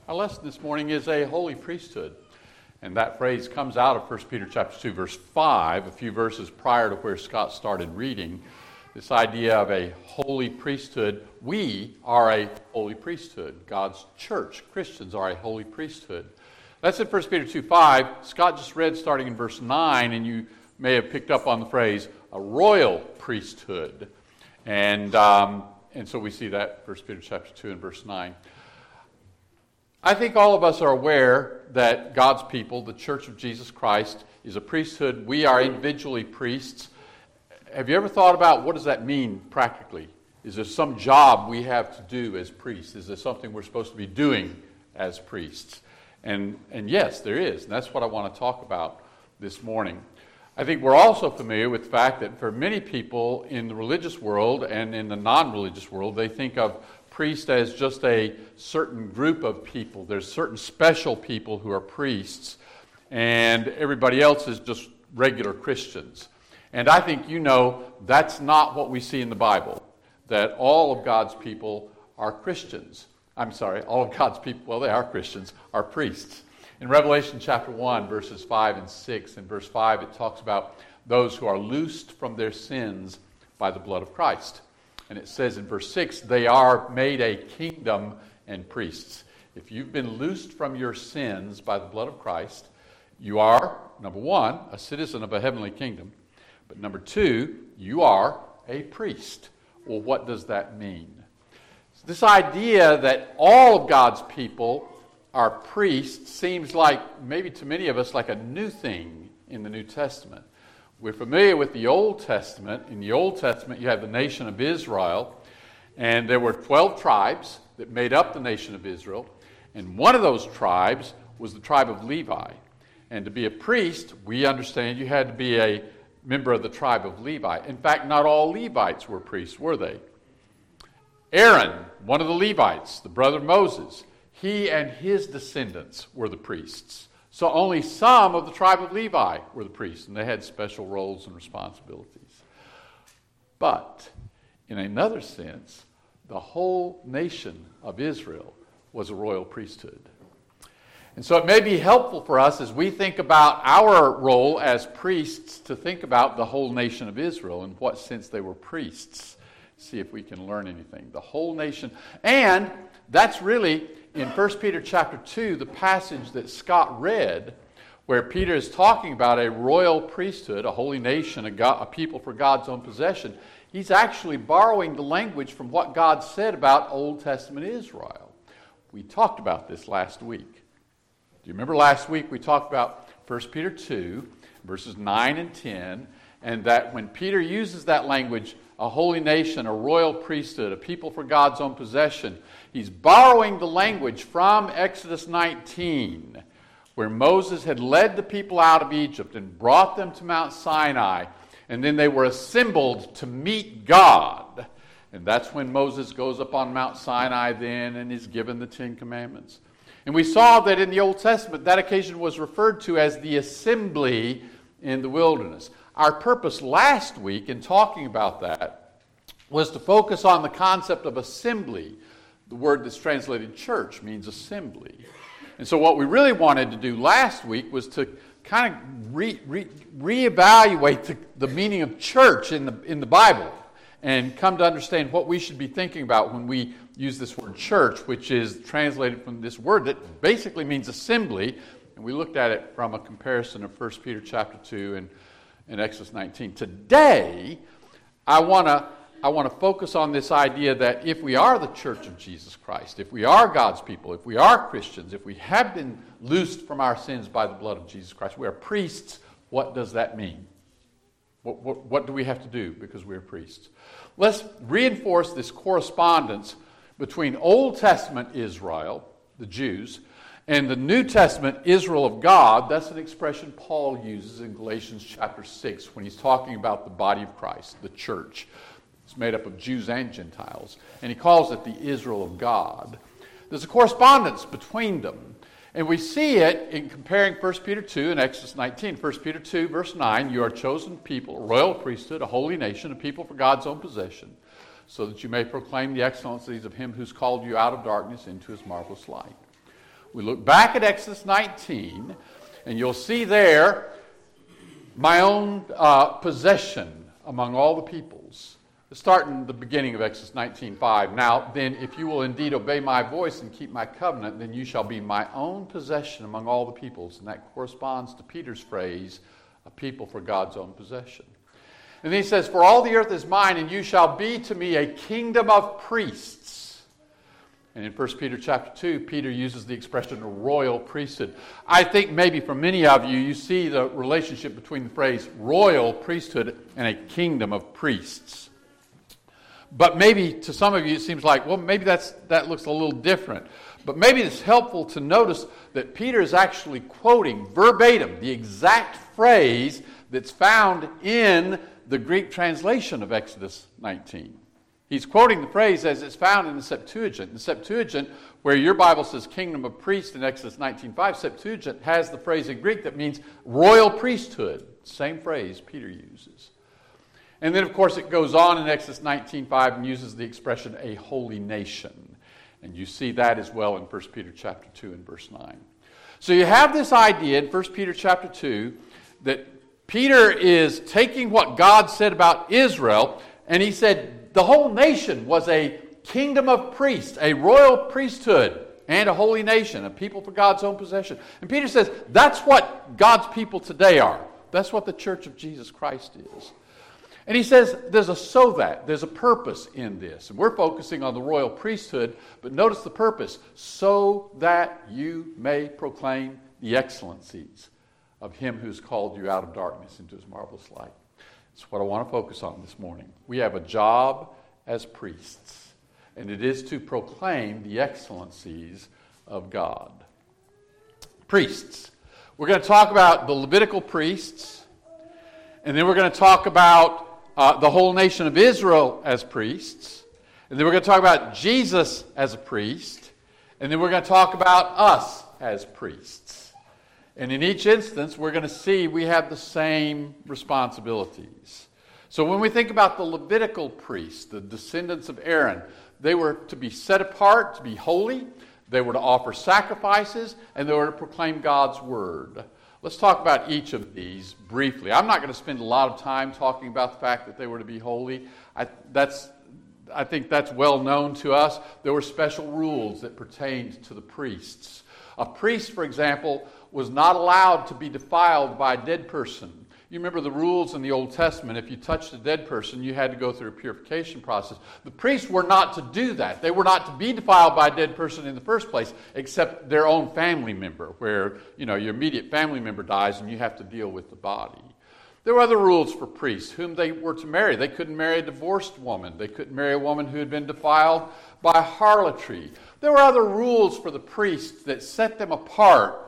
Our lesson this morning is a holy priesthood. And that phrase comes out of 1 Peter chapter 2, verse 5, a few verses prior to where Scott started reading. This idea of a holy priesthood. We are a holy priesthood. God's church, Christians, are a holy priesthood. That's in 1 Peter 2, 5. Scott just read starting in verse 9, and you may have picked up on the phrase, a royal priesthood. And so we see that 1 Peter chapter 2 and verse 9. I think all of us are aware that God's people, the Church of Jesus Christ, is a priesthood. We are individually priests. Have you ever thought about what does that mean practically? Is there some job we have to do as priests? Is there something we're supposed to be doing as priests? And yes, there is. And that's what I want to talk about this morning. I think we're also familiar with the fact that for many people in the religious world and in the non-religious world, they think of priest as just a certain group of people. There's certain special people who are priests, and everybody else is just regular Christians. And I think you know that's not what we see in the Bible, that all of God's people are Christians. All of God's people, well, they are Christians, are priests. In Revelation chapter 1, verses 5 and 6, in verse 5, it talks about those who are loosed from their sins by the blood of Christ. And it says in verse 6, they are made a kingdom and priests. If you've been loosed from your sins by the blood of Christ, you are, number one, a citizen of a heavenly kingdom. But number two, you are a priest. Well, what does that mean? So this idea that all of God's people are priests seems like, maybe to many of us, like a new thing in the New Testament. We're familiar with the Old Testament. In the Old Testament, you have the nation of Israel, and there were 12 tribes that made up the nation of Israel, and one of those tribes was the tribe of Levi. And to be a priest, we understand you had to be a member of the tribe of Levi. In fact, not all Levites were priests, were they? Aaron, one of the Levites, the brother of Moses, he and his descendants were the priests. So only some of the tribe of Levi were the priests, and they had special roles and responsibilities. But in another sense, the whole nation of Israel was a royal priesthood. And so it may be helpful for us as we think about our role as priests to think about the whole nation of Israel, in what sense they were priests. See if we can learn anything. The whole nation. And that's really, in 1 Peter chapter 2, the passage that Scott read, where Peter is talking about a royal priesthood, a holy nation, a people for God's own possession. He's actually borrowing the language from what God said about Old Testament Israel. We talked about this last week. Do you remember last week we talked about 1 Peter 2, verses 9 and 10, and that when Peter uses that language, a holy nation, a royal priesthood, a people for God's own possession, he's borrowing the language from Exodus 19, where Moses had led the people out of Egypt and brought them to Mount Sinai, and then they were assembled to meet God. And that's when Moses goes up on Mount Sinai then and is given the Ten Commandments. And we saw that in the Old Testament, that occasion was referred to as the assembly in the wilderness. Our purpose last week in talking about that was to focus on the concept of assembly. The word that's translated church means assembly. And so what we really wanted to do last week was to kind of reevaluate the meaning of church in the Bible and come to understand what we should be thinking about when we use this word church, which is translated from this word that basically means assembly. And we looked at it from a comparison of 1 Peter chapter 2 and Exodus 19. Today, I want to focus on this idea that if we are the church of Jesus Christ, if we are God's people, if we are Christians, if we have been loosed from our sins by the blood of Jesus Christ, we are priests, what does that mean? What do we have to do because we are priests? Let's reinforce this correspondence between Old Testament Israel, the Jews, and the New Testament Israel of God. That's an expression Paul uses in Galatians chapter 6 when he's talking about the body of Christ, the church. It's made up of Jews and Gentiles, and he calls it the Israel of God. There's a correspondence between them, and we see it in comparing 1 Peter 2 and Exodus 19. 1 Peter 2, verse 9, you are a chosen people, a royal priesthood, a holy nation, a people for God's own possession, so that you may proclaim the excellencies of him who's called you out of darkness into his marvelous light. We look back at Exodus 19, and you'll see there my own possession among all the peoples. Start in the beginning of Exodus 19:5. Now, then, if you will indeed obey my voice and keep my covenant, then you shall be my own possession among all the peoples. And that corresponds to Peter's phrase, a people for God's own possession. And then he says, for all the earth is mine, and you shall be to me a kingdom of priests. And in 1 Peter chapter 2, Peter uses the expression a royal priesthood. I think maybe for many of you, you see the relationship between the phrase royal priesthood and a kingdom of priests. But maybe to some of you it seems like, well, maybe that looks a little different. But maybe it's helpful to notice that Peter is actually quoting verbatim the exact phrase that's found in the Greek translation of Exodus 19. He's quoting the phrase as it's found in the Septuagint. The Septuagint, where your Bible says kingdom of priests in Exodus 19:5, Septuagint has the phrase in Greek that means royal priesthood. Same phrase Peter uses. And then, of course, it goes on in Exodus 19:5 and uses the expression a holy nation. And you see that as well in 1 Peter chapter 2 and verse 9. So you have this idea in 1 Peter chapter 2 that Peter is taking what God said about Israel, and he said the whole nation was a kingdom of priests, a royal priesthood, and a holy nation, a people for God's own possession. And Peter says that's what God's people today are. That's what the church of Jesus Christ is. And he says there's a purpose in this. And we're focusing on the royal priesthood, but notice the purpose, so that you may proclaim the excellencies of him who's called you out of darkness into his marvelous light. That's what I want to focus on this morning. We have a job as priests, and it is to proclaim the excellencies of God. Priests. We're going to talk about the Levitical priests, and then we're going to talk about the whole nation of Israel as priests. And then we're going to talk about Jesus as a priest. And then we're going to talk about us as priests. And in each instance, we're going to see we have the same responsibilities. So when we think about the Levitical priests, the descendants of Aaron, they were to be set apart, to be holy. They were to offer sacrifices, and they were to proclaim God's word. Let's talk about each of these briefly. I'm not going to spend a lot of time talking about the fact that they were to be holy. I think that's well known to us. There were special rules that pertained to the priests. A priest, for example, was not allowed to be defiled by a dead person. You remember the rules in the Old Testament. If you touched a dead person, you had to go through a purification process. The priests were not to do that. They were not to be defiled by a dead person in the first place, except their own family member, where your immediate family member dies and you have to deal with the body. There were other rules for priests, whom they were to marry. They couldn't marry a divorced woman. They couldn't marry a woman who had been defiled by harlotry. There were other rules for the priests that set them apart,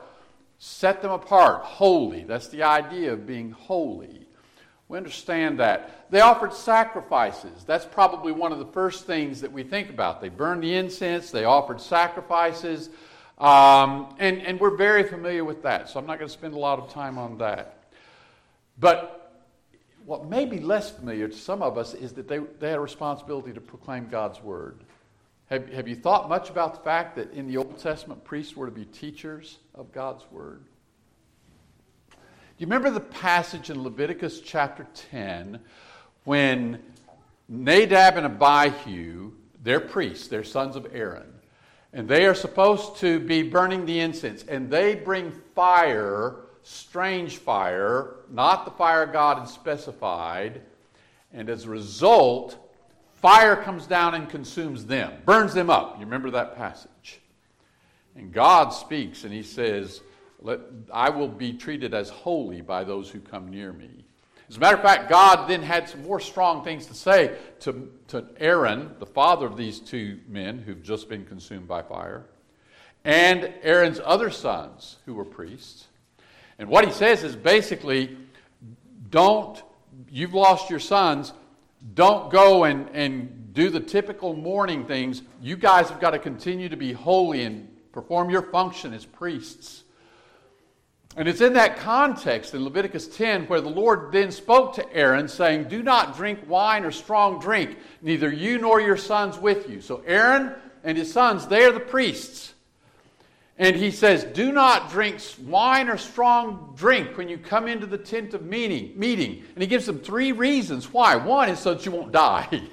holy. That's the idea of being holy. We understand that. They offered sacrifices. That's probably one of the first things that we think about. They burned the incense. They offered sacrifices. And we're very familiar with that, so I'm not going to spend a lot of time on that. But what may be less familiar to some of us is that they had a responsibility to proclaim God's word. Have you thought much about the fact that in the Old Testament, priests were to be teachers of God's word? Do you remember the passage in Leviticus chapter 10 when Nadab and Abihu, they're priests, they're sons of Aaron, and they are supposed to be burning the incense, and they bring fire, strange fire, not the fire God had specified, and as a result, fire comes down and consumes them, burns them up. You remember that passage? And God speaks and he says, I will be treated as holy by those who come near me. As a matter of fact, God then had some more strong things to say to Aaron, the father of these two men who've just been consumed by fire, and Aaron's other sons who were priests. And what he says is basically, you've lost your sons, don't go and do the typical mourning things. You guys have got to continue to be holy and perform your function as priests. And it's in that context in Leviticus 10 where the Lord then spoke to Aaron saying, do not drink wine or strong drink, neither you nor your sons with you. So Aaron and his sons, they are the priests. And he says, do not drink wine or strong drink when you come into the tent of meeting. And he gives them 3 reasons why. 1 is so that you won't die.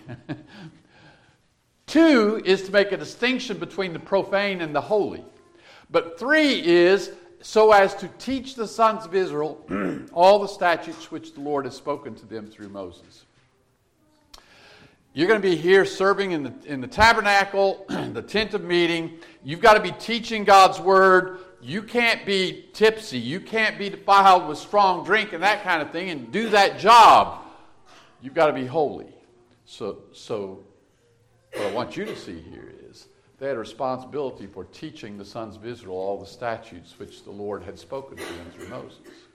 2 is to make a distinction between the profane and the holy. But 3 is so as to teach the sons of Israel all the statutes which the Lord has spoken to them through Moses. You're going to be here serving in the tabernacle, the tent of meeting. You've got to be teaching God's word. You can't be tipsy. You can't be defiled with strong drink and that kind of thing and do that job. You've got to be holy. So what I want you to see here is they had a responsibility for teaching the sons of Israel all the statutes which the Lord had spoken to them through Moses.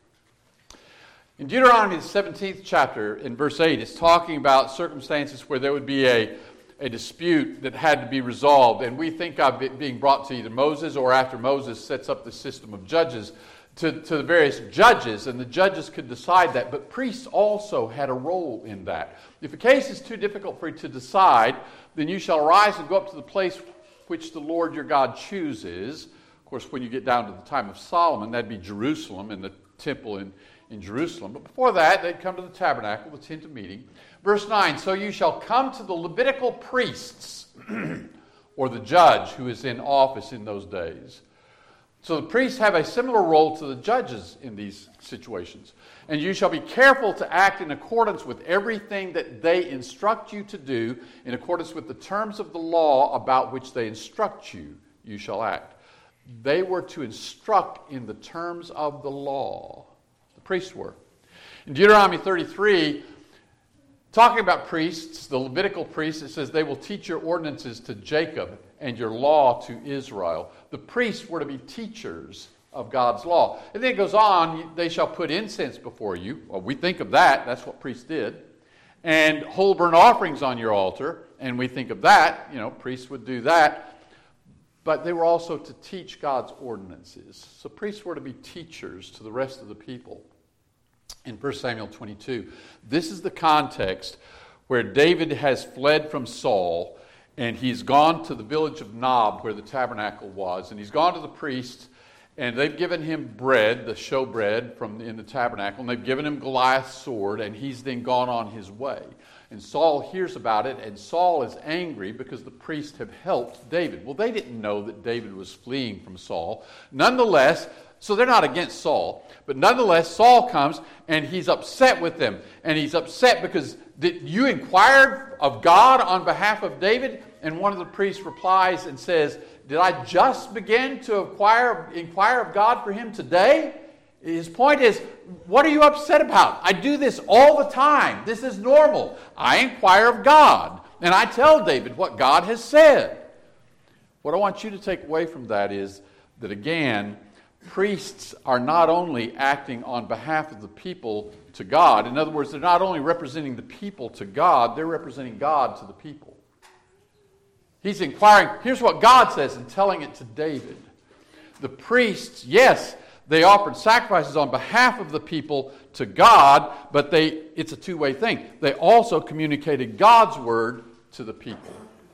In Deuteronomy, the 17th chapter, in verse 8, it's talking about circumstances where there would be a dispute that had to be resolved. And we think of it being brought to either Moses or after Moses sets up the system of judges to the various judges, and the judges could decide that. But priests also had a role in that. If a case is too difficult for you to decide, then you shall arise and go up to the place which the Lord your God chooses. Of course, when you get down to the time of Solomon, that'd be Jerusalem and the temple in Jerusalem. But before that, they'd come to the tabernacle, the tent of meeting. Verse 9, so you shall come to the Levitical priests, or the judge who is in office in those days. So the priests have a similar role to the judges in these situations. And you shall be careful to act in accordance with everything that they instruct you to do, in accordance with the terms of the law about which they instruct you, you shall act. They were to instruct in the terms of the law. Priests were. In Deuteronomy 33, talking about priests, the Levitical priests, it says they will teach your ordinances to Jacob and your law to Israel. The priests were to be teachers of God's law. And then it goes on, they shall put incense before you. Well, we think of that. That's what priests did. And whole burnt offerings on your altar. And we think of that. Priests would do that. But they were also to teach God's ordinances. So priests were to be teachers to the rest of the people. In 1 Samuel 22, this is the context where David has fled from Saul, and he's gone to the village of Nob where the tabernacle was, and he's gone to the priests, and they've given him bread, the showbread in the tabernacle, and they've given him Goliath's sword, and he's then gone on his way. And Saul hears about it, and Saul is angry because the priests have helped David. Well, they didn't know that David was fleeing from Saul. Nonetheless, so they're not against Saul, but nonetheless, Saul comes, and he's upset with them. And he's upset because you inquired of God on behalf of David? And one of the priests replies and says, did I just begin to inquire of God for him today? His point is, what are you upset about? I do this all the time. This is normal. I inquire of God, and I tell David what God has said. What I want you to take away from that is that, again, priests are not only acting on behalf of the people to God. In other words, they're not only representing the people to God, they're representing God to the people. He's inquiring, here's what God says, and telling it to David. The priests, yes, they offered sacrifices on behalf of the people to God, but it's a two-way thing. They also communicated God's word to the people.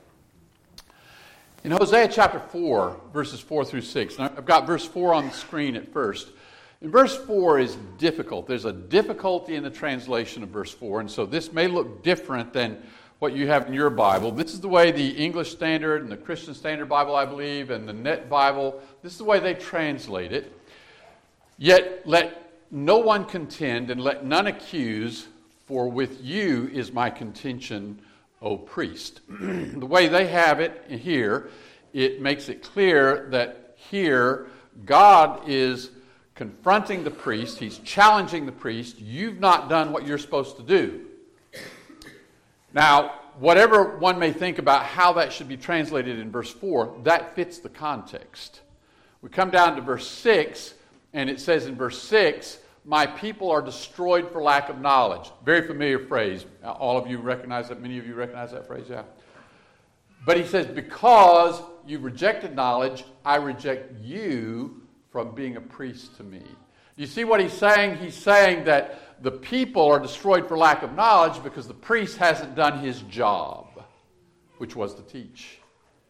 In Hosea chapter 4, verses 4 through 6, and I've got verse 4 on the screen at first. And verse 4 is difficult. There's a difficulty in the translation of verse 4, and so this may look different than what you have in your Bible. This is the way the English Standard and the Christian Standard Bible, I believe, and the Net Bible, this is the way they translate it. Yet let no one contend and let none accuse, for with you is my contention, O priest. The way they have it here, it makes it clear that here God is confronting the priest. He's challenging the priest. You've not done what you're supposed to do. Now, whatever one may think about how that should be translated in verse 4, that fits the context. We come down to verse 6, and it says in verse 6, my people are destroyed for lack of knowledge. Very familiar phrase. All of you recognize that? Many of you recognize that phrase? Yeah. But he says, because you rejected knowledge, I reject you from being a priest to me. You see what he's saying? He's saying that the people are destroyed for lack of knowledge because the priest hasn't done his job, which was to teach.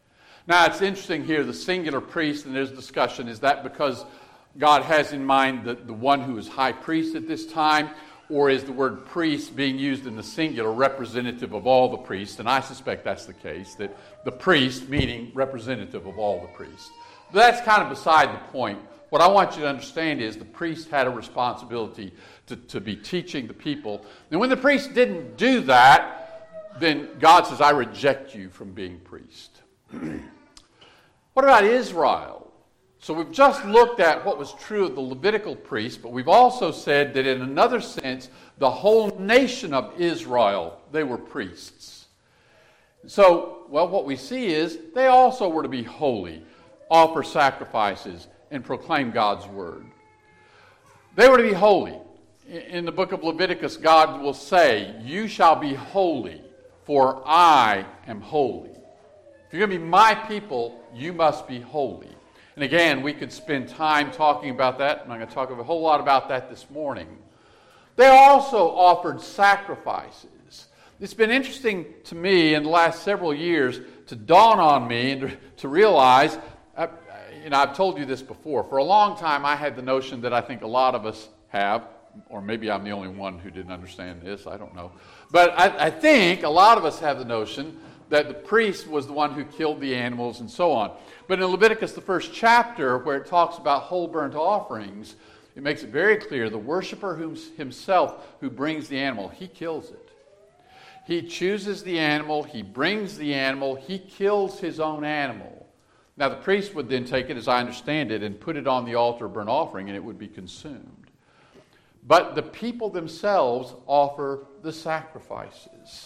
Now, it's interesting here, the singular priest, and there's discussion, is that because God has in mind the one who is high priest at this time, or is the word priest being used in the singular representative of all the priests? And I suspect that's the case, that the priest meaning representative of all the priests. But that's kind of beside the point. What I want you to understand is the priest had a responsibility to be teaching the people. And when the priest didn't do that, then God says, I reject you from being priest. What about Israel? So we've just looked at what was true of the Levitical priests, but we've also said that in another sense, the whole nation of Israel, they were priests. So, well, what we see is they also were to be holy, offer sacrifices, and proclaim God's word. They were to be holy. In the book of Leviticus, God will say, you shall be holy, for I am holy. If you're going to be my people, you must be holy. And again, we could spend time talking about that. I'm not going to talk a whole lot about that this morning. They also offered sacrifices. It's been interesting to me in the last several years to dawn on me and to realize, I've told you this before. For a long time, I had the notion that I think a lot of us have, or maybe I'm the only one who didn't understand this, I don't know. But I think a lot of us have the notion that the priest was the one who killed the animals and so on. But in Leviticus, the first chapter, where it talks about whole burnt offerings, it makes it very clear the worshiper himself who brings the animal, he kills it. He chooses the animal, he brings the animal, he kills his own animal. Now the priest would then take it, as I understand it, and put it on the altar of burnt offering, and it would be consumed. But the people themselves offer the sacrifices.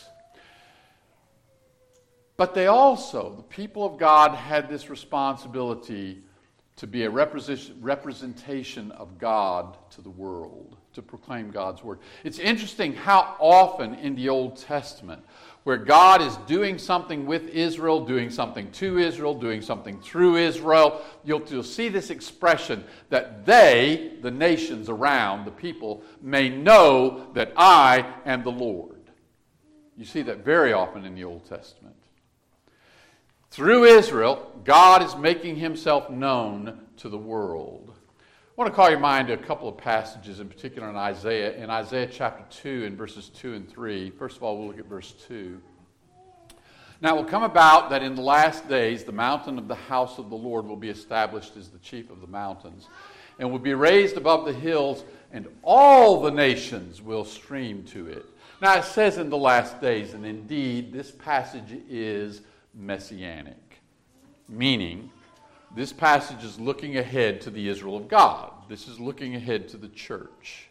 But they also, the people of God, had this responsibility to be a representation of God to the world, to proclaim God's word. It's interesting how often in the Old Testament, where God is doing something with Israel, doing something to Israel, doing something through Israel, you'll see this expression that they, the nations around, the people, may know that I am the Lord. You see that very often in the Old Testament. Through Israel, God is making himself known to the world. I want to call your mind to a couple of passages, in particular in Isaiah chapter 2 and verses 2 and 3. First of all, we'll look at verse 2. Now it will come about that in the last days the mountain of the house of the Lord will be established as the chief of the mountains, and will be raised above the hills, and all the nations will stream to it. Now it says in the last days, and indeed this passage is messianic, meaning this passage is looking ahead to the Israel of God. This is looking ahead to the church.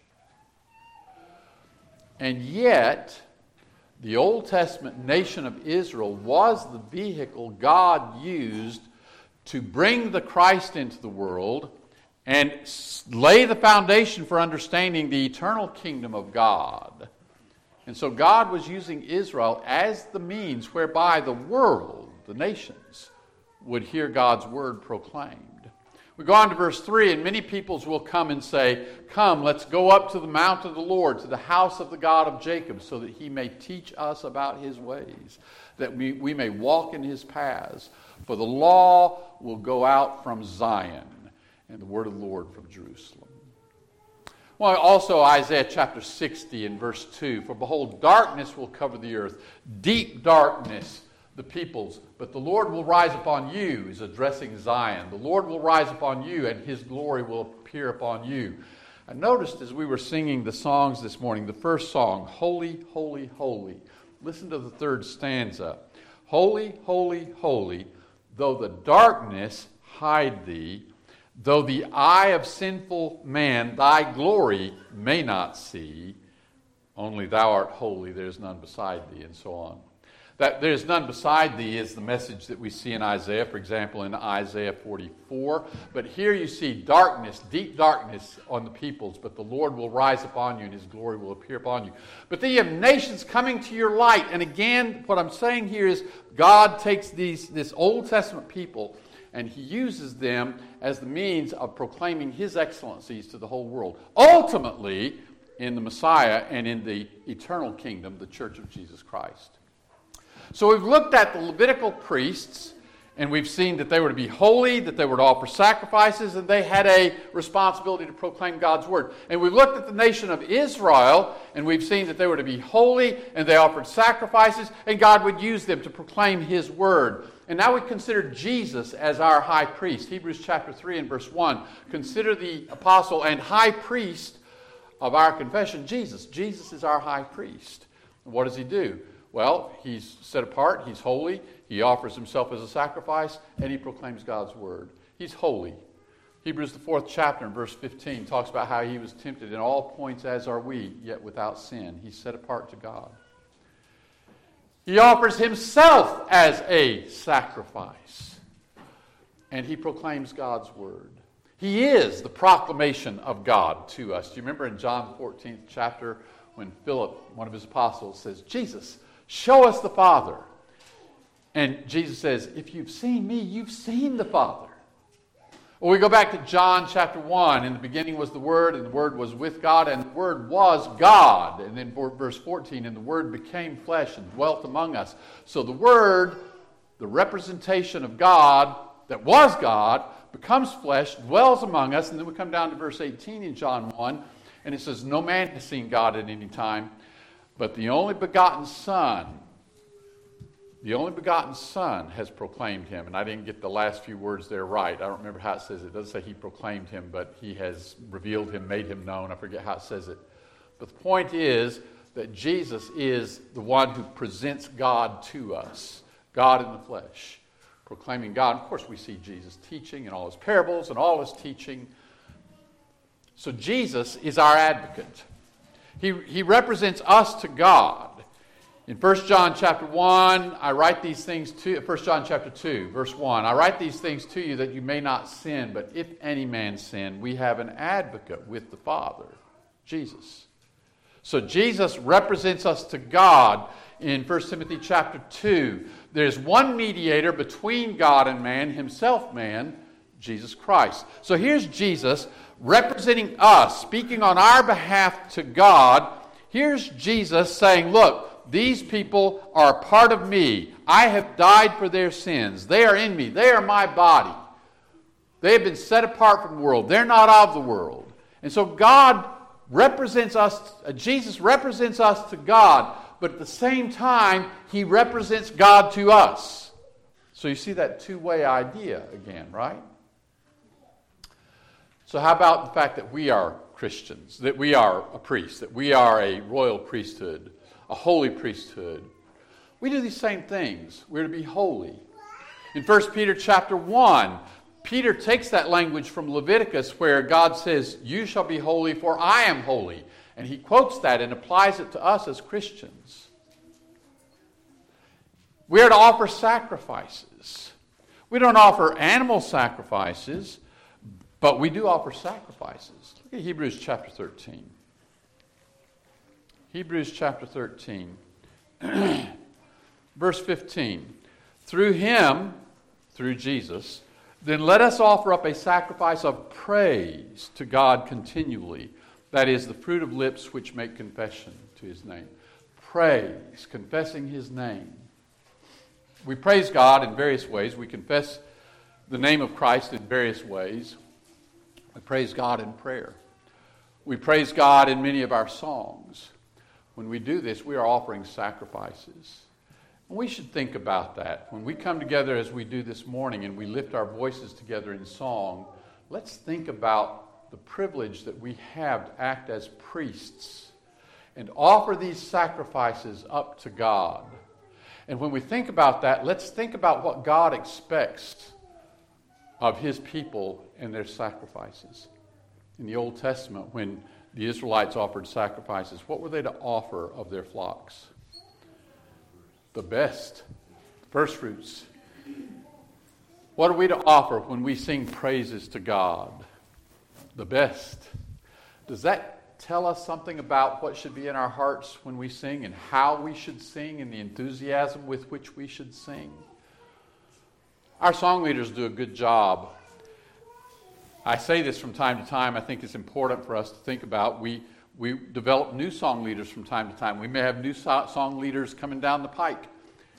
And yet, the Old Testament nation of Israel was the vehicle God used to bring the Christ into the world and lay the foundation for understanding the eternal kingdom of God. And so God was using Israel as the means whereby the world, the nations, would hear God's word proclaimed. We go on to verse 3, and many peoples will come and say, come, let's go up to the mount of the Lord, to the house of the God of Jacob, so that he may teach us about his ways, that we may walk in his paths. For the law will go out from Zion, and the word of the Lord from Jerusalem. Well, also Isaiah chapter 60 and verse 2, for behold, darkness will cover the earth, deep darkness the peoples, but the Lord will rise upon you. He's addressing Zion. The Lord will rise upon you, and his glory will appear upon you. I noticed as we were singing the songs this morning, the first song, Holy, Holy, Holy. Listen to the third stanza. Holy, holy, holy, though the darkness hide thee, though the eye of sinful man thy glory may not see, only thou art holy, there is none beside thee, and so on. That there is none beside thee is the message that we see in Isaiah, for example, in Isaiah 44. But here you see darkness, deep darkness on the peoples, but the Lord will rise upon you and his glory will appear upon you. But then you have nations coming to your light. And again, what I'm saying here is God takes this Old Testament people and he uses them as the means of proclaiming his excellencies to the whole world. Ultimately, in the Messiah and in the eternal kingdom, the Church of Jesus Christ. So we've looked at the Levitical priests, And we've seen that they were to be holy, that they were to offer sacrifices, and they had a responsibility to proclaim God's word. And we've looked at the nation of Israel, and we've seen that they were to be holy, and they offered sacrifices, and God would use them to proclaim His word. And now we consider Jesus as our high priest. Hebrews chapter 3 and verse 1. Consider the apostle and high priest of our confession, Jesus. Jesus is our high priest. And what does He do? Well, He's set apart, He's holy, He offers Himself as a sacrifice, and He proclaims God's word. He's holy. Hebrews, the 4th chapter, in verse 15, talks about how He was tempted in all points as are we, yet without sin. He's set apart to God. He offers Himself as a sacrifice, and He proclaims God's word. He is the proclamation of God to us. Do you remember in John 14th chapter when Philip, one of His apostles, says, Jesus, show us the Father. And Jesus says, if you've seen me, you've seen the Father. Or we go back to John chapter 1. In the beginning was the Word, and the Word was with God, and the Word was God. And then verse 14, and the Word became flesh and dwelt among us. So the Word, the representation of God that was God, becomes flesh, dwells among us. And then we come down to verse 18 in John 1, and it says, no man has seen God at any time, but the only begotten Son has proclaimed Him. And I didn't get the last few words there right. I don't remember how it says it. It doesn't say He proclaimed Him, but He has revealed Him, made Him known. I forget how it says it. But the point is that Jesus is the one who presents God to us, God in the flesh, proclaiming God. Of course, we see Jesus teaching in all His parables and all His teaching. So Jesus is our advocate. He represents us to God. In 1 John chapter 1, I write these things to 1 John chapter 2, verse 1. I write these things to you that you may not sin, but if any man sin, we have an advocate with the Father, Jesus. So Jesus represents us to God. In 1 Timothy chapter 2, there's one mediator between God and man, Himself man, Jesus Christ. So here's Jesus representing us, speaking on our behalf to God. Here's Jesus saying, look, these people are a part of me. I have died for their sins. They are in me. They are my body. They have been set apart from the world. They're not of the world. And so God represents us, Jesus represents us to God, but at the same time, He represents God to us. So you see that two-way idea again, right? So how about the fact that we are Christians, that we are a priest, that we are a royal priesthood, a holy priesthood? We do these same things. We're to be holy. In 1 Peter chapter 1, Peter takes that language from Leviticus where God says, you shall be holy for I am holy. And he quotes that and applies it to us as Christians. We are to offer sacrifices. We don't offer animal sacrifices, but we do offer sacrifices. Look at Hebrews chapter 13. Hebrews chapter 13, verse 15. Through Him, through Jesus, then let us offer up a sacrifice of praise to God continually. That is, the fruit of lips which make confession to His name. Praise, confessing His name. We praise God in various ways. We confess the name of Christ in various ways. We praise God in prayer. We praise God in many of our songs. When we do this, we are offering sacrifices. And we should think about that. When we come together as we do this morning and we lift our voices together in song, let's think about the privilege that we have to act as priests and offer these sacrifices up to God. And when we think about that, let's think about what God expects of His people and their sacrifices. In the Old Testament, when the Israelites offered sacrifices, what were they to offer of their flocks? The best, first fruits. What are we to offer when we sing praises to God? The best. Does that tell us something about what should be in our hearts when we sing and how we should sing and the enthusiasm with which we should sing? Our song leaders do a good job. I say this from time to time. I think it's important for us to think about. We develop new song leaders from time to time. We may have new song leaders coming down the pike.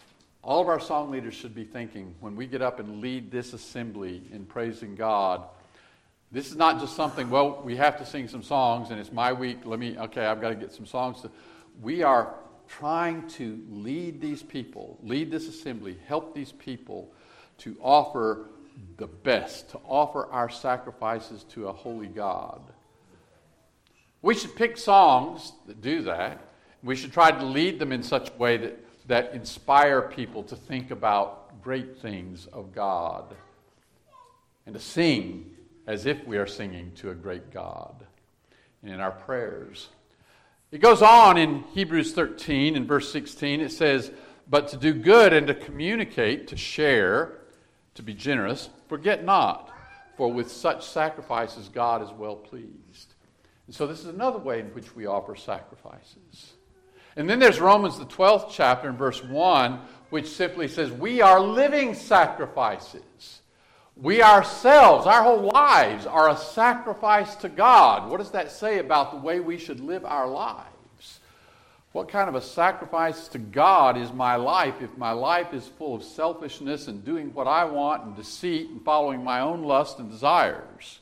all of our song leaders should be thinking, when we get up and lead this assembly in praising God, this is not just something, well, we have to sing some songs and it's my week, I've got to get some songs. We are trying to lead these people, lead this assembly, help these people to offer the best, to offer our sacrifices to a holy God. We should pick songs that do that. We should try to lead them in such a way that inspire people to think about great things of God and to sing as if we are singing to a great God. And in our prayers. It goes on in Hebrews 13 in verse 16. It says, "But to do good and to communicate, to share, to be generous, forget not, for with such sacrifices God is well pleased." And so this is another way in which we offer sacrifices. And then there's Romans, the 12th chapter, in verse 1, which simply says, we are living sacrifices. We ourselves, our whole lives, are a sacrifice to God. What does that say about the way we should live our lives? What kind of a sacrifice to God is my life if my life is full of selfishness and doing what I want and deceit and following my own lust and desires?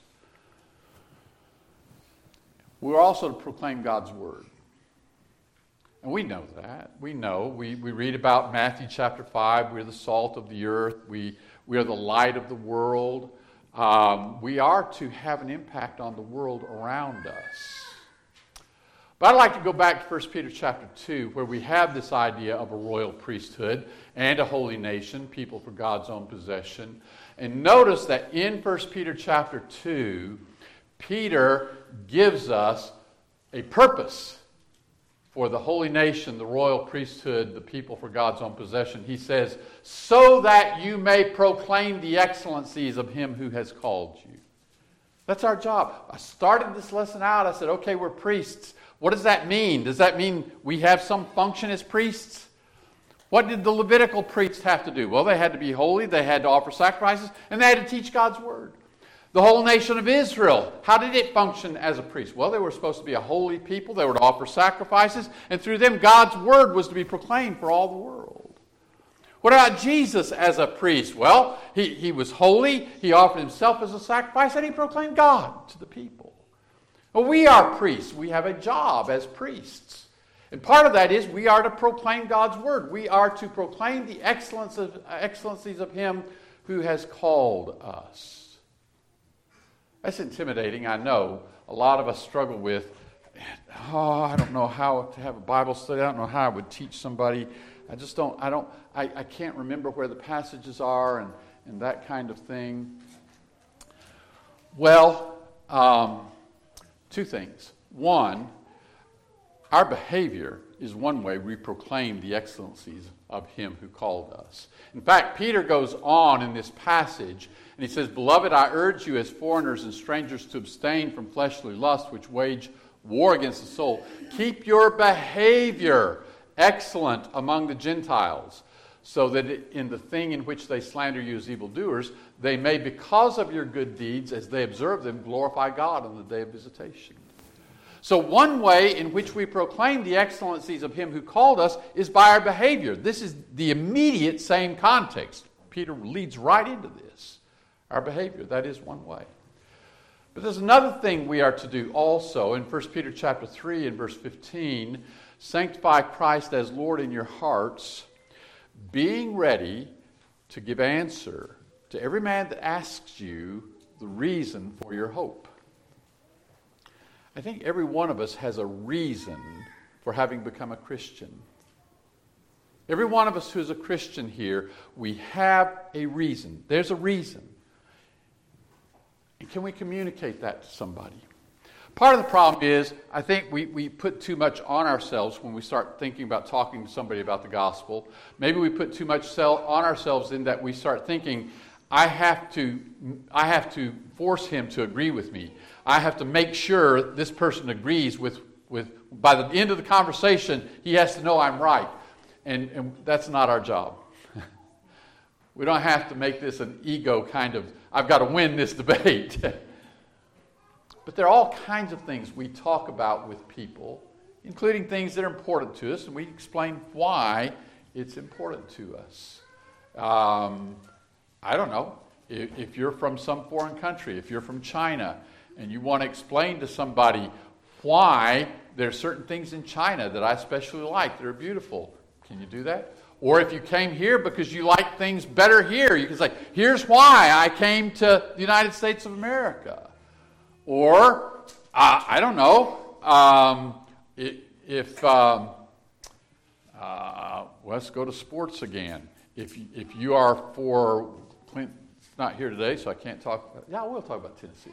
We're also to proclaim God's word. And we know that. We know. We read about Matthew chapter 5. We're the salt of the earth. We are the light of the world. We are to have an impact on the world around us. But I'd like to go back to 1 Peter chapter 2, where we have this idea of a royal priesthood and a holy nation, people for God's own possession. And notice that in 1 Peter chapter 2, Peter gives us a purpose for the holy nation, the royal priesthood, the people for God's own possession. He says, so that you may proclaim the excellencies of him who has called you. That's our job. I started this lesson out. I said, okay, we're priests. What does that mean? Does that mean we have some function as priests? What did the Levitical priests have to do? Well, they had to be holy, they had to offer sacrifices, and they had to teach God's word. The whole nation of Israel, how did it function as a priest? Well, they were supposed to be a holy people. They were to offer sacrifices, and through them God's word was to be proclaimed for all the world. What about Jesus as a priest? Well, he was holy, he offered himself as a sacrifice, and he proclaimed God to the people. Well, we are priests. We have a job as priests. And part of that is we are to proclaim God's word. We are to proclaim the excellencies of him who has called us. That's intimidating, I know. A lot of us struggle with, I don't know how to have a Bible study. I don't know how I would teach somebody. I can't remember where the passages are and that kind of thing. Well, two things. One, our behavior is one way we proclaim the excellencies of him who called us. In fact, Peter goes on in this passage and he says, Beloved, I urge you as foreigners and strangers to abstain from fleshly lusts which wage war against the soul. Keep your behavior excellent among the Gentiles, so that in the thing in which they slander you as evildoers, they may, because of your good deeds, as they observe them, glorify God on the day of visitation. So one way in which we proclaim the excellencies of him who called us is by our behavior. This is the immediate same context. Peter leads right into this. Our behavior, that is one way. But there's another thing we are to do also in 1 Peter chapter 3 and verse 15. Sanctify Christ as Lord in your hearts, being ready to give answer to every man that asks you the reason for your hope. I think every one of us has a reason for having become a Christian. Every one of us who is a Christian here, we have a reason. There's a reason. And can we communicate that to somebody? Part of the problem is, I think we put too much on ourselves when we start thinking about talking to somebody about the gospel. Maybe we put too much on ourselves in that we start thinking, I have to force him to agree with me. I have to make sure this person agrees with by the end of the conversation, he has to know I'm right. And that's not our job. We don't have to make this an ego kind of, I've got to win this debate. But there are all kinds of things we talk about with people, including things that are important to us, and we explain why it's important to us. I don't know. If you're from some foreign country, if you're from China, and you want to explain to somebody why there are certain things in China that I especially like that are beautiful, can you do that? Or if you came here because you like things better here, you can say, here's why I came to the United States of America. Or, I don't know, let's go to sports again. If you are for Clint's not here today, so I can't talk. Yeah, I will talk about Tennessee.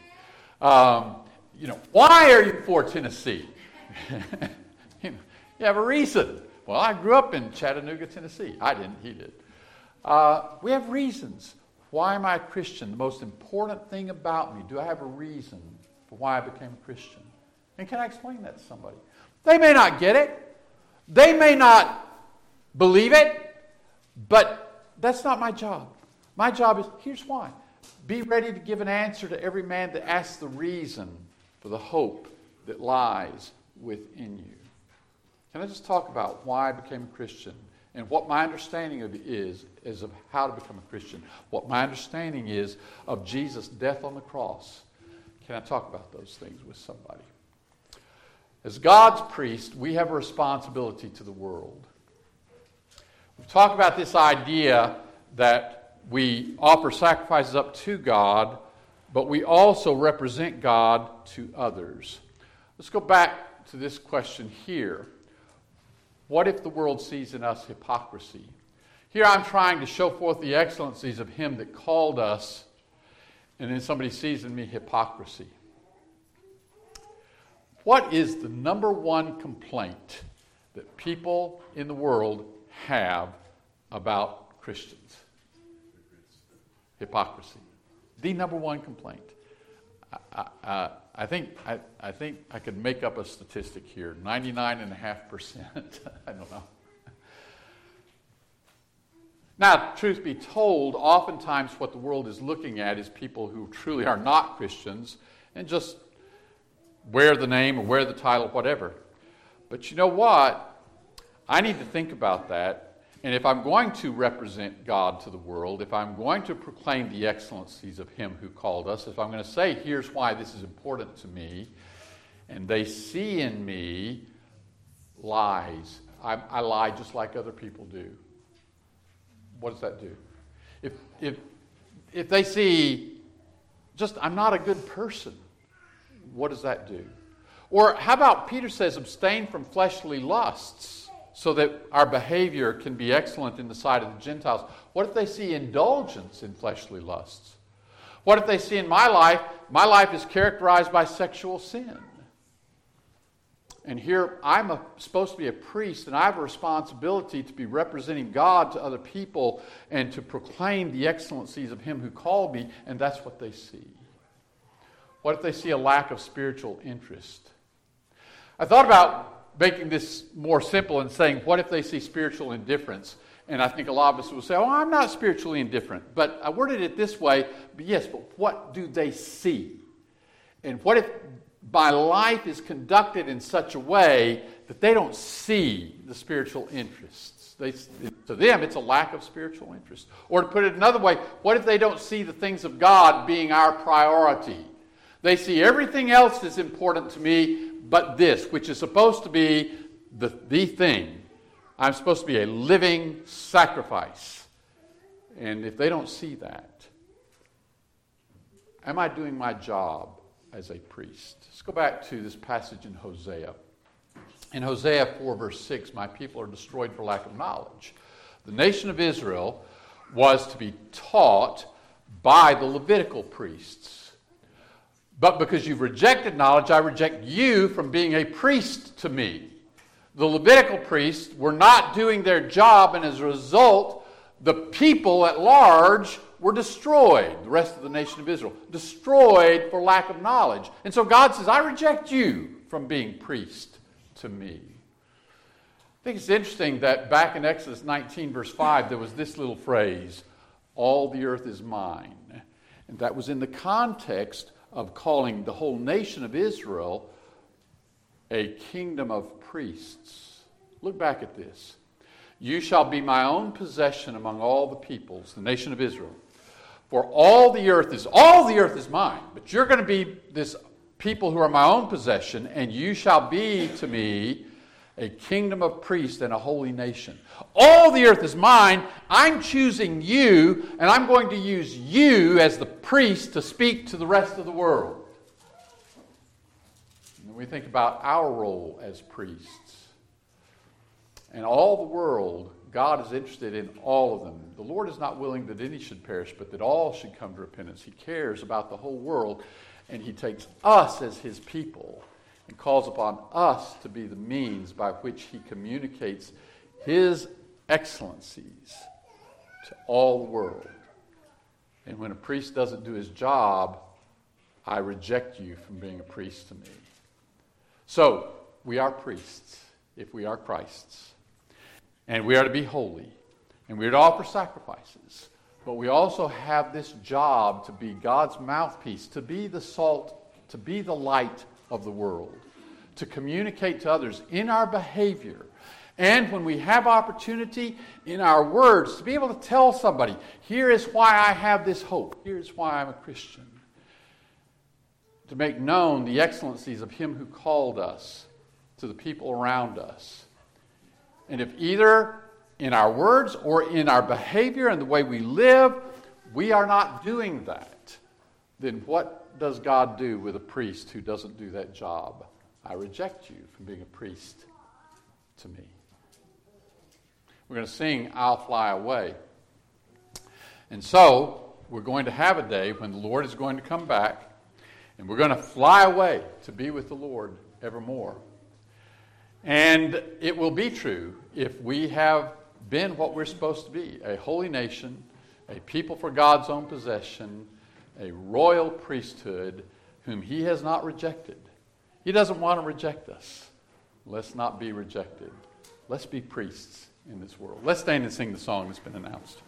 Why are you for Tennessee? You have a reason. Well, I grew up in Chattanooga, Tennessee. I didn't. He did. We have reasons. Why am I a Christian? The most important thing about me. Do I have a reason for why I became a Christian? And can I explain that to somebody? They may not get it. They may not believe it. But that's not my job. My job is, here's why. Be ready to give an answer to every man that asks the reason for the hope that lies within you. Can I just talk about why I became a Christian and what my understanding of it is of how to become a Christian? What my understanding is of Jesus' death on the cross. Can I talk about those things with somebody? As God's priest, we have a responsibility to the world. We've talked about this idea that we offer sacrifices up to God, but we also represent God to others. Let's go back to this question here. What if the world sees in us hypocrisy? Here I'm trying to show forth the excellencies of Him that called us, and then somebody sees in me hypocrisy. What is the number one complaint that people in the world have about Christians? Hypocrisy. The number one complaint. I think I could make up a statistic here. 99.5%. I don't know. Now, truth be told, oftentimes what the world is looking at is people who truly are not Christians and just wear the name or wear the title, whatever. But you know what? I need to think about that. And if I'm going to represent God to the world, if I'm going to proclaim the excellencies of Him who called us, if I'm going to say, here's why this is important to me, and they see in me lies, I lie just like other people do. What does that do? If they see just I'm not a good person, what does that do? Or how about Peter says, abstain from fleshly lusts, so that our behavior can be excellent in the sight of the Gentiles. What if they see indulgence in fleshly lusts? What if they see in my life is characterized by sexual sin? And here I'm supposed to be a priest, and I have a responsibility to be representing God to other people and to proclaim the excellencies of Him who called me, and that's what they see. What if they see a lack of spiritual interest? I thought about making this more simple and saying, what if they see spiritual indifference? And I think a lot of us will say, oh, I'm not spiritually indifferent. But I worded it this way, but what do they see? And what if my life is conducted in such a way that they don't see the spiritual interests? To them, it's a lack of spiritual interest. Or to put it another way, what if they don't see the things of God being our priority? They see everything else is important to me, but this, which is supposed to be the thing. I'm supposed to be a living sacrifice. And if they don't see that, am I doing my job as a priest? Let's go back to this passage in Hosea. In Hosea 4, verse 6, my people are destroyed for lack of knowledge. The nation of Israel was to be taught by the Levitical priests. But because you've rejected knowledge, I reject you from being a priest to me. The Levitical priests were not doing their job, and as a result, the people at large were destroyed. The rest of the nation of Israel, destroyed for lack of knowledge. And so God says, I reject you from being priest to me. I think it's interesting that back in Exodus 19, verse 5, there was this little phrase, all the earth is mine. And that was in the context of calling the whole nation of Israel a kingdom of priests. Look back at this. You shall be my own possession among all the peoples, the nation of Israel. For all the earth is mine, but you're going to be this people who are my own possession, and you shall be to me a kingdom of priests and a holy nation. All the earth is mine. I'm choosing you, and I'm going to use you as the priest to speak to the rest of the world. And we think about our role as priests. And all the world, God is interested in all of them. The Lord is not willing that any should perish, but that all should come to repentance. He cares about the whole world, and He takes us as His people and calls upon us to be the means by which He communicates His excellencies to all the world. And when a priest doesn't do his job, I reject you from being a priest to me. So, we are priests if we are Christ's. And we are to be holy. And we are to offer sacrifices. But we also have this job to be God's mouthpiece, to be the salt, to be the light of the world, to communicate to others in our behavior. And when we have opportunity in our words, to be able to tell somebody, here is why I have this hope. Here's why I'm a Christian. To make known the excellencies of Him who called us to the people around us. And if either in our words or in our behavior and the way we live, we are not doing that, then what does God do with a priest who doesn't do that job? I reject you from being a priest to me. We're going to sing, I'll Fly Away. And so, we're going to have a day when the Lord is going to come back, and we're going to fly away to be with the Lord evermore. And it will be true if we have been what we're supposed to be, a holy nation, a people for God's own possession, a royal priesthood whom He has not rejected. He doesn't want to reject us. Let's not be rejected. Let's be priests in this world. Let's stand and sing the song that's been announced.